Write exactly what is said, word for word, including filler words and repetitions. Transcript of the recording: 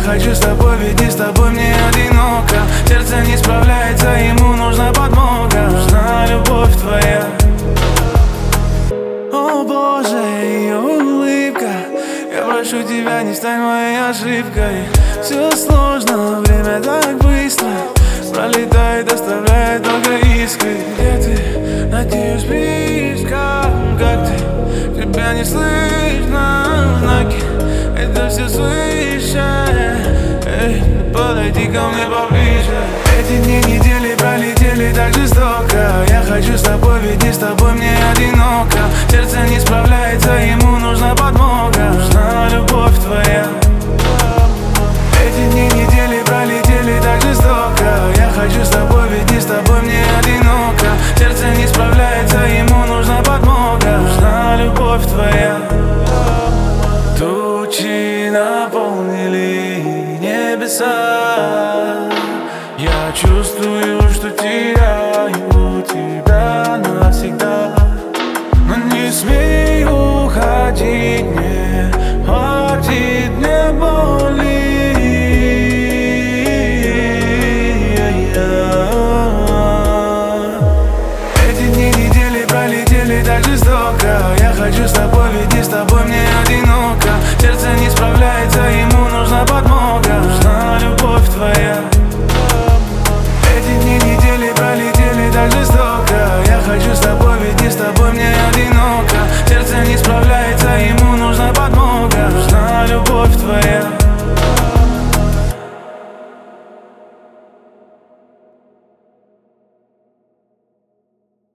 хочу с тобой, ведь не с тобой мне одиноко. Сердце не справляется, ему нужна подмога. Нужна любовь твоя. О Боже, ее улыбка. Я прошу тебя, не стань моей ошибкой. Все сложно, время так быстро пролетает, оставляет только искры. Где ты? Надеюсь, близко. Как ты? Тебя не слышно. Знаки, это все слышно. Эй, подойди ко мне поближе. Эти дни, недели пролетели так жестоко. Я хочу с тобой, ведь не с тобой мне одиноко. Сердце не справляется, ему нужна подмога. Нужна любовь твоя. Эти дни, недели пролетели так жестоко. Я хочу с тобой, ведь не с тобой мне одиноко. Сердце не справляется, ему нужна подмога. Нужна любовь твоя. Тучи наполнили небеса. Я чувствую, что теряю